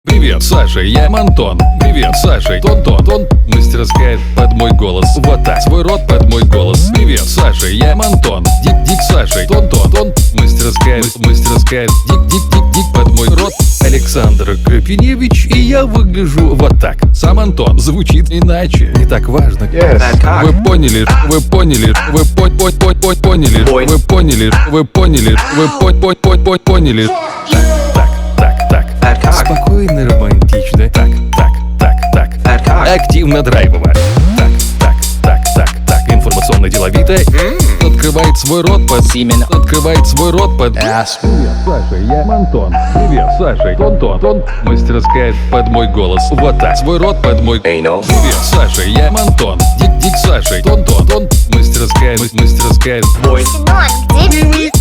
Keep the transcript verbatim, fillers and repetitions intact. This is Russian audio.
Привет, Саша, я Антон. Привет, Саша, тон тон тон. Мастерская под мой голос. Вот так, свой рот под мой голос. Привет, Саша, я Антон. Дик дик Саша, тон тон тон. Мастерская, мастерская, дик дик дик дик под мой рот. Александр Крапиневич, и я выгляжу вот так. Сам Антон звучит иначе. Не так важно. Yes. Вы поняли, вы поняли, вы по по по по поняли, вы поняли, вы поняли, вы по по по по поняли. Так, так, так, так. Спокойно, романтично. Так, так, так, так. Активно драйвово. Так, так, так, так, так. Информационно-деловито. Открывает свой рот под Симен. Открывает свой рот под Ass. Привет, Саша, я Антон. Привет, Саша, тон тон тон. Мастерская под мой голос. Вот так, свой рот под мой. Anal. Привет, Саша, я Антон. Дик дик Саша, тон тон тон. Мастерская, мастерская. Boy. Синон, где